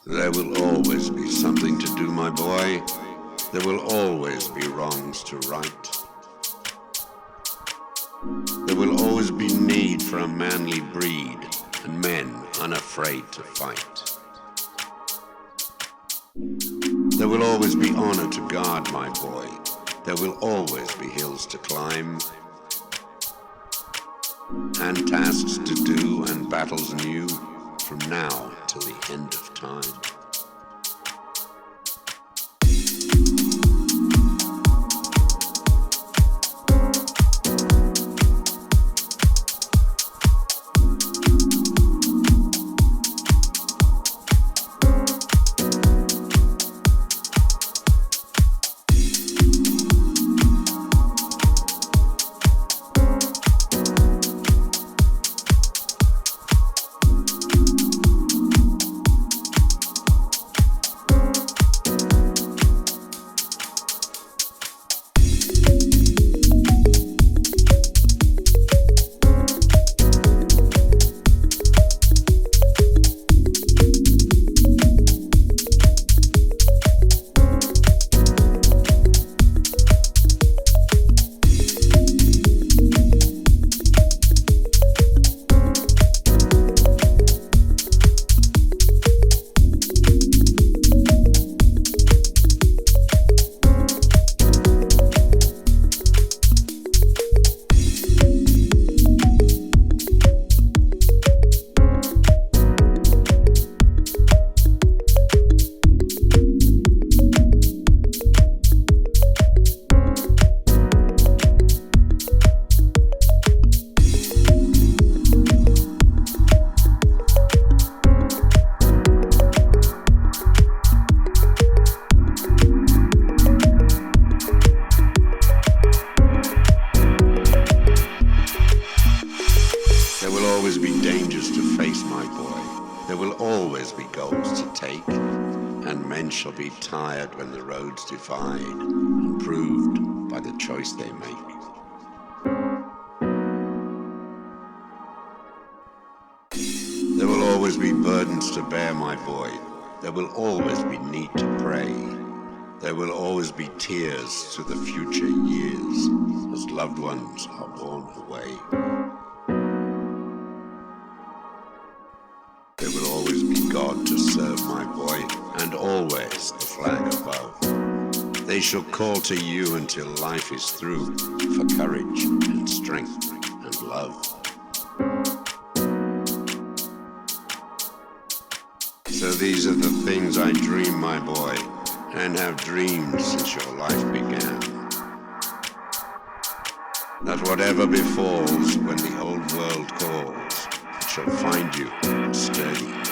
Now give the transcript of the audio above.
There will always be something to do, my boy. There will always be wrongs to right. There will always be need for a manly breed and men unafraid to fight. There will always be honor to guard, my boy. There will always be hills to climb, and tasks to do and battles new from now till the end of time. There will always be dangers to face, my boy. There will always be goals to take, and men shall be tired when the roads divide, improved by the choice they make. There will always be burdens to bear, my boy. There will always be need to pray. There will always be tears to the future years as loved ones are borne away. There will always be God to serve, my boy, and always the flag above. They shall call to you until life is through for courage and strength and love. So these are the things I dream, my boy, and have dreamed since your life began. That whatever befalls when the old world calls, it shall find you sturdy